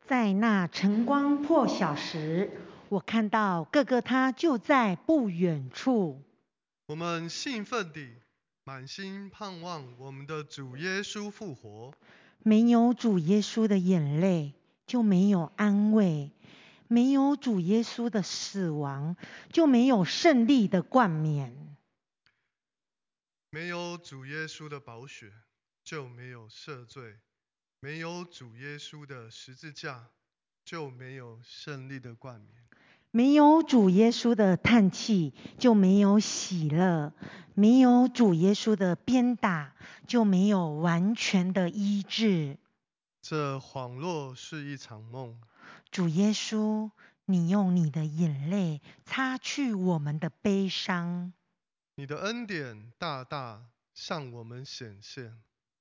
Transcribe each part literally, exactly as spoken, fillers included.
在那晨光破晓时，我看到哥哥他就在不远处。 我们兴奋地满心盼望我们的主耶稣复活。 没有主耶稣的眼泪，就没有安慰；没有主耶稣的死亡，就没有胜利的冠冕； 没有主耶稣的宝血，就没有赦罪；没有主耶稣的十字架，就没有胜利的冠冕； 没有主耶稣的叹气，就没有喜乐；没有主耶稣的鞭打，就没有完全的医治。 这恍若是一场梦。 主耶稣，你用你的眼泪擦去我们的悲伤， 你的恩典大大向我们显现。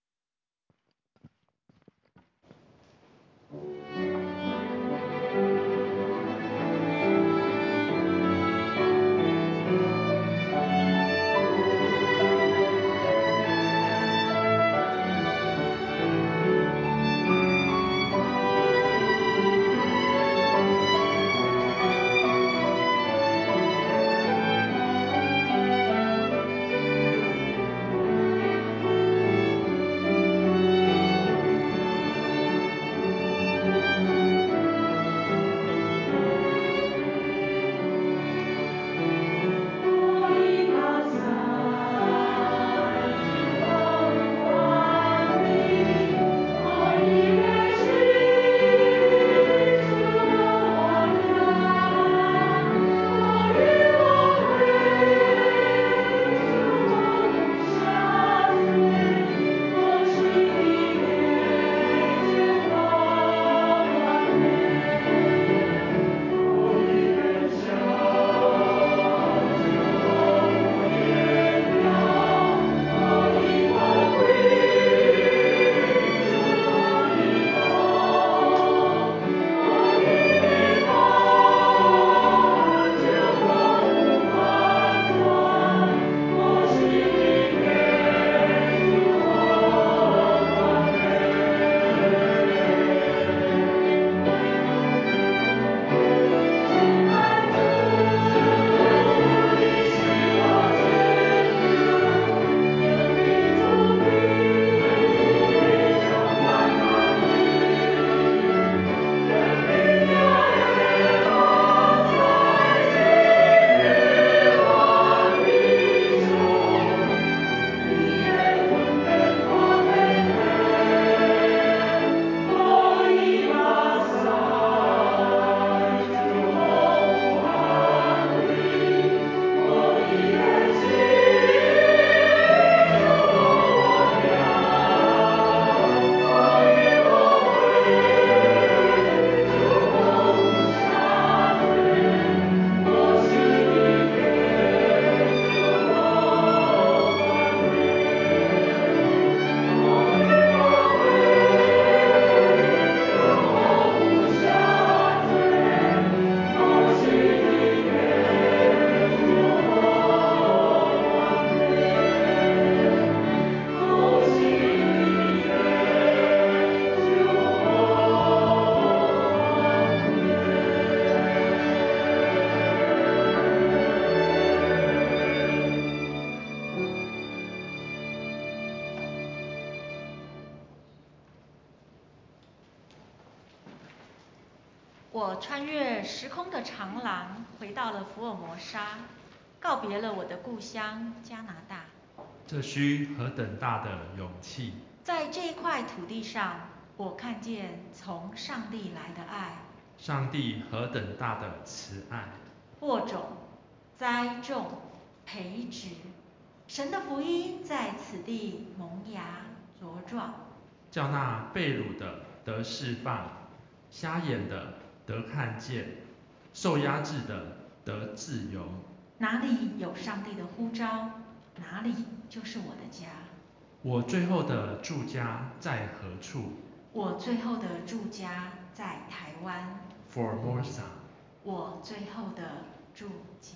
我穿越时空的长廊，回到了福尔摩沙，告别了我的故乡加拿大。 这需何等大的勇气！ 在这一块土地上，我看见从上帝来的爱。 上帝何等大的慈爱！ 播种、栽种、培植，神的福音在此地萌芽茁壮， 叫那被掳的得释放，瞎眼的得看见，受压制的得自由。 哪里有上帝的呼召，哪里就是我的家。 我最后的住家在何处？ 我最后的住家在台湾 Formosa。 我最后的住家。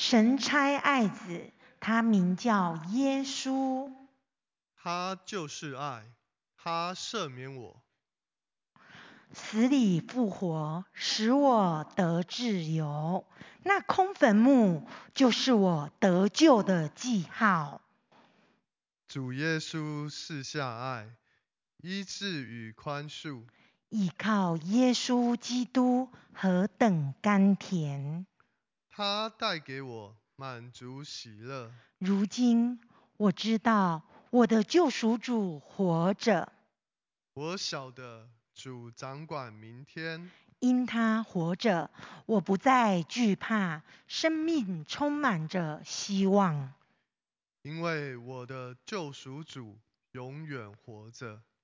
神差爱子，他名叫耶稣。 他就是爱，他赦免我， 死里复活，使我得自由。那空坟墓就是我得救的记号。 主耶稣赐下爱，医治与宽恕， 依靠耶稣基督何等甘甜！ 他带给我满足喜乐。 如今我知道我的救赎主活着， 我晓得主掌管明天， 因他活着，我不再惧怕，生命充满着希望。 因为我的救赎主永远活着。